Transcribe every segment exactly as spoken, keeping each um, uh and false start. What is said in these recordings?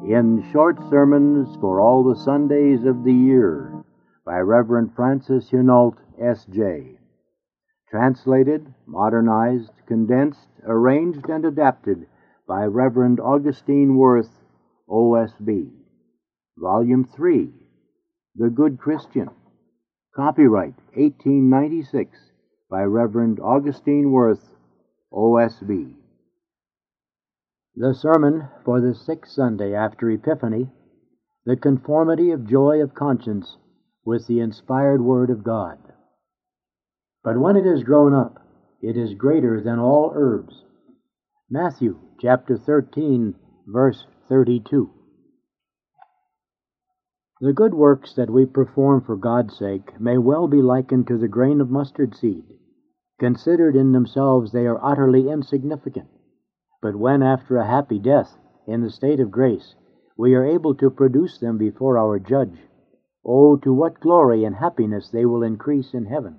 in Short Sermons for All the Sundays of the Year by Reverend Francis Hunault, S J Translated, modernized, condensed, arranged, and adapted by Reverend Augustine Worth, O S B Volume three, The Good Christian. Copyright eighteen ninety-six by Reverend Augustine Worth, O S B The sermon for the sixth Sunday after Epiphany, The Conformity of Joy of Conscience with the Inspired Word of God. But when it is grown up, it is greater than all herbs. Matthew chapter thirteen, verse thirty-two. The good works that we perform for God's sake may well be likened to the grain of mustard seed. Considered in themselves, they are utterly insignificant. But when, after a happy death, in the state of grace, we are able to produce them before our Judge, oh, to what glory and happiness they will increase in heaven!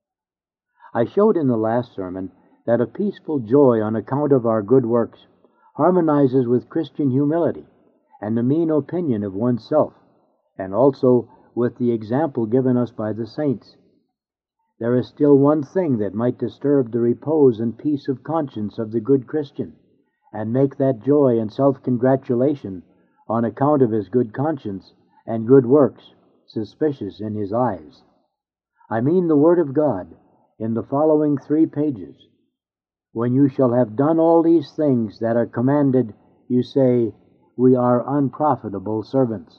I showed in the last sermon that a peaceful joy on account of our good works harmonizes with Christian humility and the mean opinion of oneself, and also with the example given us by the saints. There is still one thing that might disturb the repose and peace of conscience of the good Christian, and make that joy and self-congratulation on account of his good conscience and good works suspicious in his eyes. I mean the Word of God in the following three pages. When you shall have done all these things that are commanded, you say, we are unprofitable servants.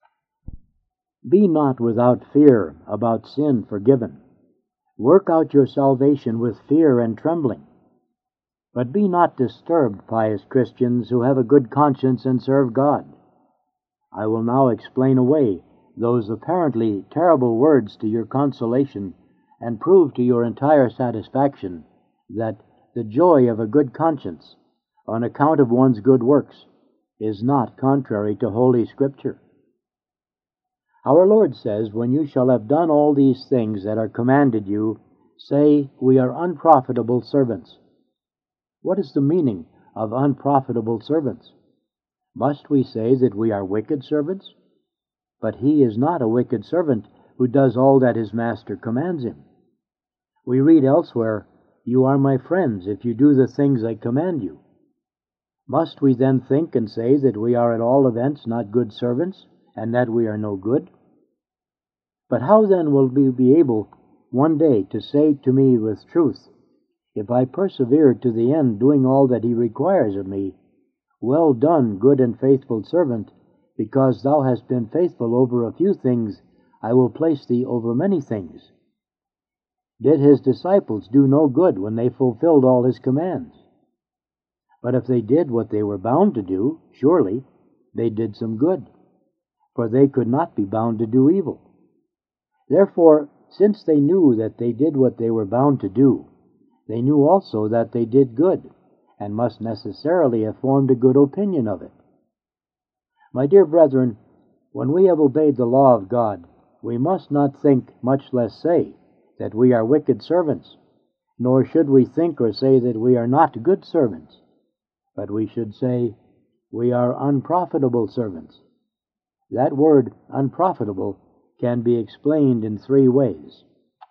Be not without fear about sin forgiven. Work out your salvation with fear and trembling. But be not disturbed, pious Christians who have a good conscience and serve God. I will now explain away those apparently terrible words to your consolation and prove to your entire satisfaction that the joy of a good conscience, on account of one's good works, is not contrary to Holy Scripture. Our Lord says, when you shall have done all these things that are commanded you, say, we are unprofitable servants. What is the meaning of unprofitable servants? Must we say that we are wicked servants? But he is not a wicked servant who does all that his master commands him. We read elsewhere, you are my friends if you do the things I command you. Must we then think and say that we are at all events not good servants, and that we are no good? But how then will we be able one day to say to me with truth, if I persevere to the end doing all that he requires of me, well done, good and faithful servant, because thou hast been faithful over a few things, I will place thee over many things. Did his disciples do no good when they fulfilled all his commands? But if they did what they were bound to do, surely they did some good, for they could not be bound to do evil. Therefore, since they knew that they did what they were bound to do, they knew also that they did good, and must necessarily have formed a good opinion of it. My dear brethren, when we have obeyed the law of God, we must not think, much less say, that we are wicked servants, nor should we think or say that we are not good servants, but we should say, we are unprofitable servants. That word, unprofitable, can be explained in three ways.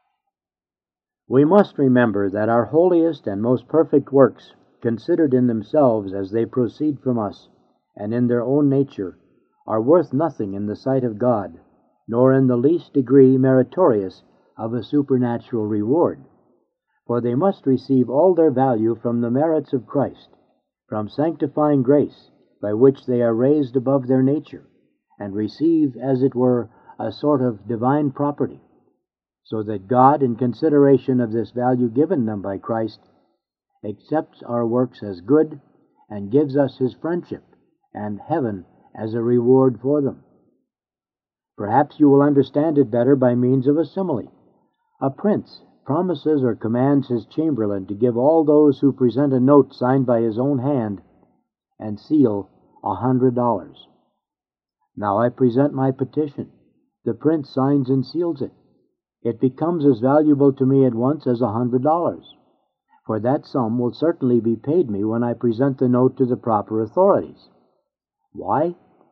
We must remember that our holiest and most perfect works, considered in themselves as they proceed from us, and in their own nature, are worth nothing in the sight of God, nor in the least degree meritorious of a supernatural reward, for they must receive all their value from the merits of Christ, from sanctifying grace by which they are raised above their nature, and receive, as it were, a sort of divine property, so that God, in consideration of this value given them by Christ, accepts our works as good and gives us his friendship and heaven as a reward for them. Perhaps you will understand it better by means of a simile. A prince promises or commands his chamberlain to give all those who present a note signed by his own hand and seal a hundred dollars. Now I present my petition. The prince signs and seals it. It becomes as valuable to me at once as a hundred dollars, for that sum will certainly be paid me when I present the note to the proper authorities. Why?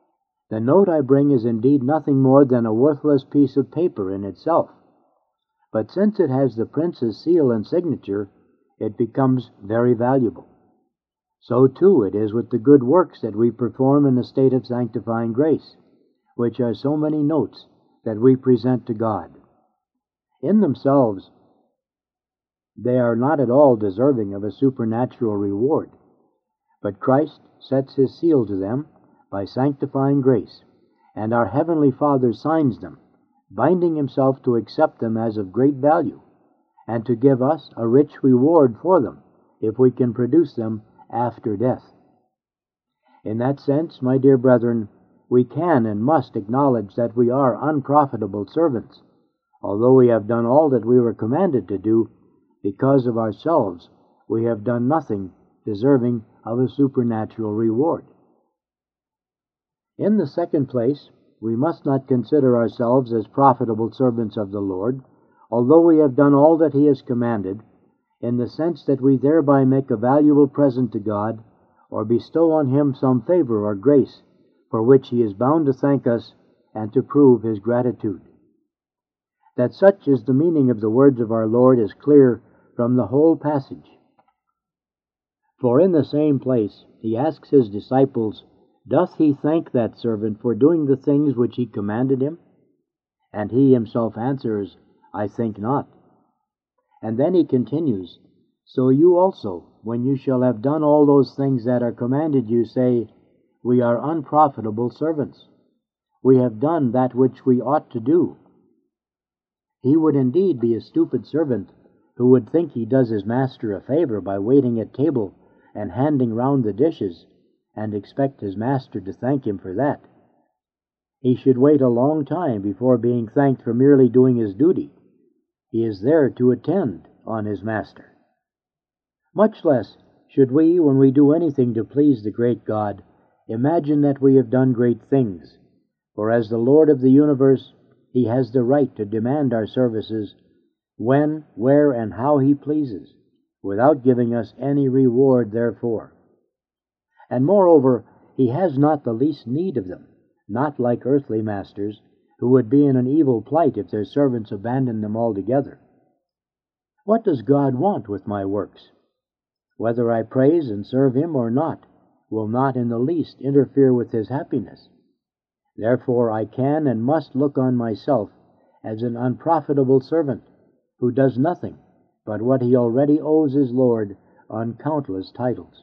The note I bring is indeed nothing more than a worthless piece of paper in itself, but since it has the prince's seal and signature, it becomes very valuable. So too it is with the good works that we perform in the state of sanctifying grace, which are so many notes that we present to God. In themselves, they are not at all deserving of a supernatural reward, but Christ sets his seal to them by sanctifying grace, and our Heavenly Father signs them, binding himself to accept them as of great value, and to give us a rich reward for them, if we can produce them after death. In that sense, my dear brethren, we can and must acknowledge that we are unprofitable servants, although we have done all that we were commanded to do. Because of ourselves, we have done nothing deserving of a supernatural reward. In the second place, we must not consider ourselves as profitable servants of the Lord, although we have done all that he has commanded, in the sense that we thereby make a valuable present to God, or bestow on him some favor or grace, for which he is bound to thank us and to prove his gratitude. That such is the meaning of the words of our Lord is clear from the whole passage. For in the same place he asks his disciples, "Doth he thank that servant for doing the things which he commanded him?" And he himself answers, "I think not." And then he continues, "So you also, when you shall have done all those things that are commanded you, say, We are unprofitable servants. We have done that which we ought to do." He would indeed be a stupid servant who would think he does his master a favor by waiting at table and handing round the dishes, and expect his master to thank him for that. He should wait a long time before being thanked for merely doing his duty. He is there to attend on his master. Much less should we, when we do anything to please the great God, imagine that we have done great things, for as the Lord of the universe, he has the right to demand our services when, where, and how he pleases, without giving us any reward therefor. And moreover, he has not the least need of them, not like earthly masters, who would be in an evil plight if their servants abandoned them altogether. What does God want with my works? Whether I praise and serve him or not will not in the least interfere with his happiness. Therefore I can and must look on myself as an unprofitable servant, who does nothing but what he already owes his Lord on countless titles.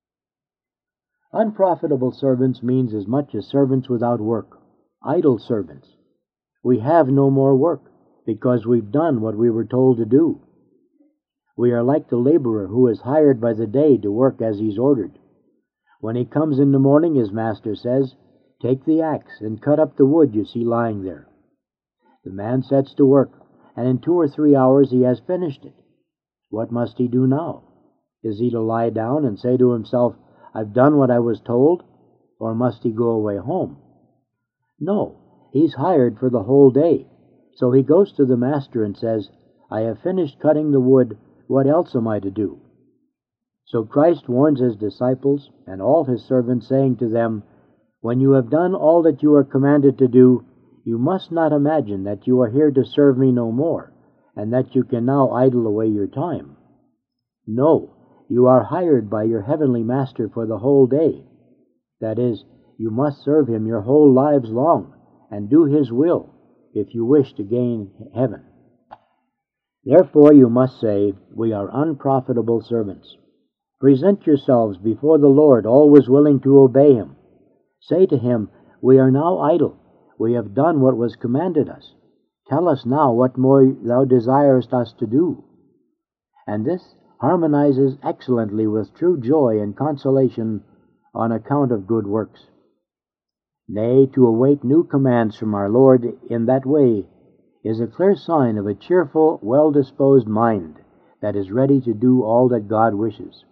Unprofitable servants means as much as servants without work, idle servants. We have no more work, because we've done what we were told to do. We are like the laborer who is hired by the day to work as he's ordered. When he comes in the morning, his master says, "Take the axe and cut up the wood you see lying there." The man sets to work, and in two or three hours he has finished it. What must he do now? Is he to lie down and say to himself, "I've done what I was told," or must he go away home? No, he's hired for the whole day, so he goes to the master and says, "I have finished cutting the wood, what else am I to do?" So Christ warns his disciples and all his servants, saying to them, "When you have done all that you are commanded to do, you must not imagine that you are here to serve me no more, and that you can now idle away your time. No, you are hired by your heavenly Master for the whole day. That is, you must serve him your whole lives long, and do his will, if you wish to gain heaven. Therefore you must say, We are unprofitable servants. Present yourselves before the Lord, always willing to obey him. Say to him, We are now idle. We have done what was commanded us. Tell us now what more thou desirest us to do." And this harmonizes excellently with true joy and consolation on account of good works. Nay, to await new commands from our Lord in that way is a clear sign of a cheerful, well-disposed mind that is ready to do all that God wishes.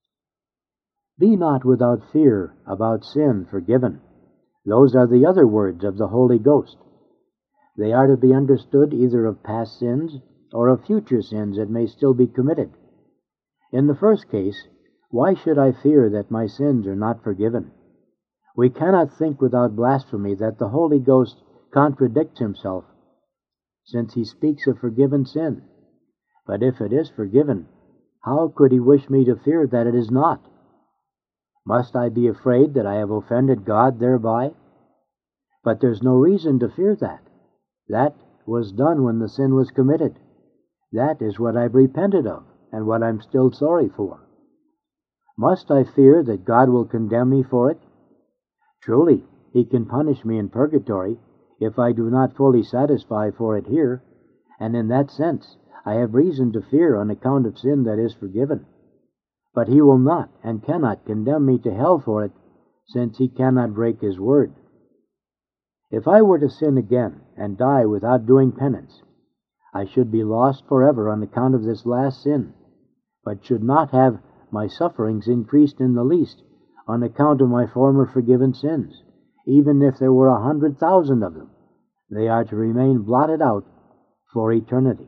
"Be not without fear about sin forgiven." Those are the other words of the Holy Ghost. They are to be understood either of past sins or of future sins that may still be committed. In the first case, why should I fear that my sins are not forgiven? We cannot think without blasphemy that the Holy Ghost contradicts himself, since he speaks of forgiven sin. But if it is forgiven, how could he wish me to fear that it is not? Must I be afraid that I have offended God thereby? But there's no reason to fear that. That was done when the sin was committed. That is what I've repented of, and what I'm still sorry for. Must I fear that God will condemn me for it? Truly, he can punish me in purgatory if I do not fully satisfy for it here, and in that sense I have reason to fear on account of sin that is forgiven. But he will not and cannot condemn me to hell for it, since he cannot break his word. If I were to sin again and die without doing penance, I should be lost forever on account of this last sin, but should not have my sufferings increased in the least on account of my former forgiven sins. Even if there were a hundred thousand of them, they are to remain blotted out for eternity.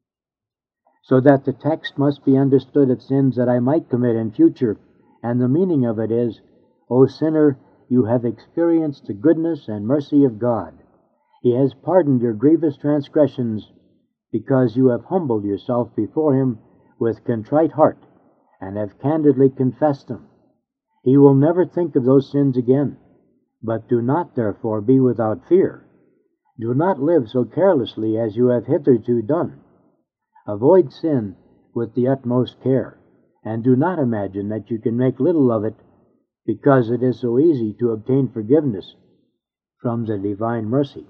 So that the text must be understood of sins that I might commit in future, and the meaning of it is, O sinner, you have experienced the goodness and mercy of God. He has pardoned your grievous transgressions because you have humbled yourself before him with contrite heart and have candidly confessed them. He will never think of those sins again. But do not, therefore, be without fear. Do not live so carelessly as you have hitherto done. Avoid sin with the utmost care, and do not imagine that you can make little of it because it is so easy to obtain forgiveness from the divine mercy.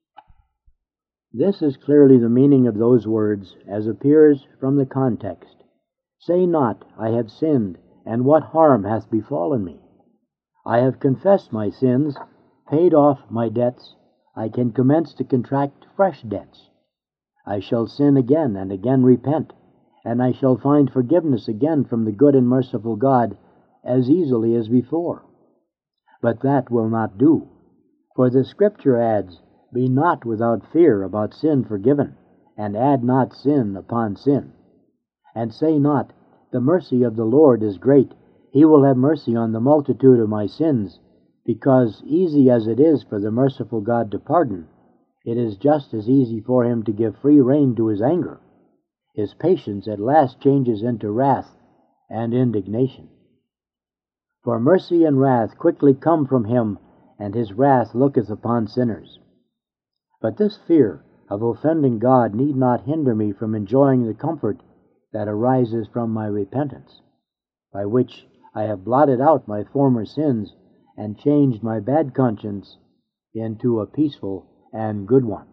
This is clearly the meaning of those words as appears from the context. Say not, I have sinned, and what harm hath befallen me? I have confessed my sins, paid off my debts, I can commence to contract fresh debts. I shall sin again and again repent, and I shall find forgiveness again from the good and merciful God as easily as before. But that will not do, for the Scripture adds, Be not without fear about sin forgiven, and add not sin upon sin. And say not, The mercy of the Lord is great, he will have mercy on the multitude of my sins, because easy as it is for the merciful God to pardon, it is just as easy for him to give free rein to his anger. His patience at last changes into wrath and indignation. For mercy and wrath quickly come from him, and his wrath looketh upon sinners. But this fear of offending God need not hinder me from enjoying the comfort that arises from my repentance, by which I have blotted out my former sins and changed my bad conscience into a peaceful and good one.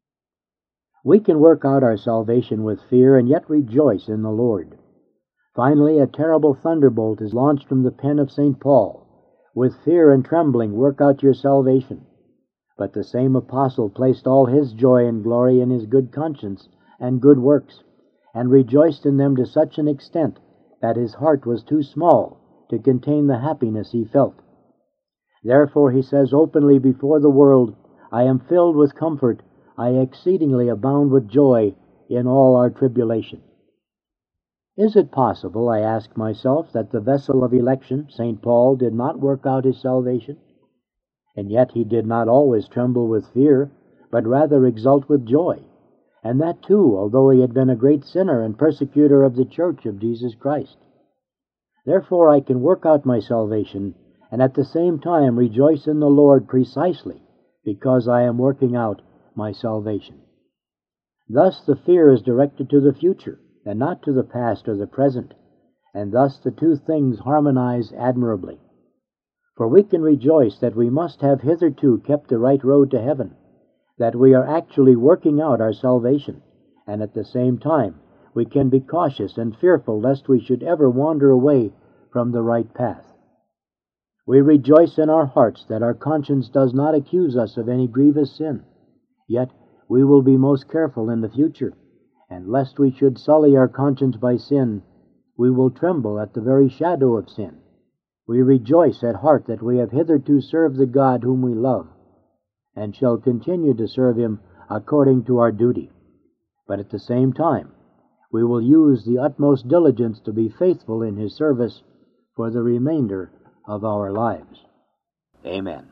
We can work out our salvation with fear and yet rejoice in the Lord. Finally, a terrible thunderbolt is launched from the pen of Saint Paul. With fear and trembling work out your salvation. But the same apostle placed all his joy and glory in his good conscience and good works, and rejoiced in them to such an extent that his heart was too small to contain the happiness he felt. Therefore he says openly before the world, I am filled with comfort, I exceedingly abound with joy in all our tribulation. Is it possible, I ask myself, that the vessel of election, Saint Paul, did not work out his salvation? And yet he did not always tremble with fear, but rather exult with joy, and that too, although he had been a great sinner and persecutor of the Church of Jesus Christ. Therefore I can work out my salvation, and at the same time rejoice in the Lord precisely because I am working out my salvation. Thus the fear is directed to the future, and not to the past or the present, and thus the two things harmonize admirably. For we can rejoice that we must have hitherto kept the right road to heaven, that we are actually working out our salvation, and at the same time we can be cautious and fearful lest we should ever wander away from the right path. We rejoice in our hearts that our conscience does not accuse us of any grievous sin, yet we will be most careful in the future, and lest we should sully our conscience by sin, we will tremble at the very shadow of sin. We rejoice at heart that we have hitherto served the God whom we love, and shall continue to serve him according to our duty. But at the same time, we will use the utmost diligence to be faithful in his service for the remainder of our lives. Amen.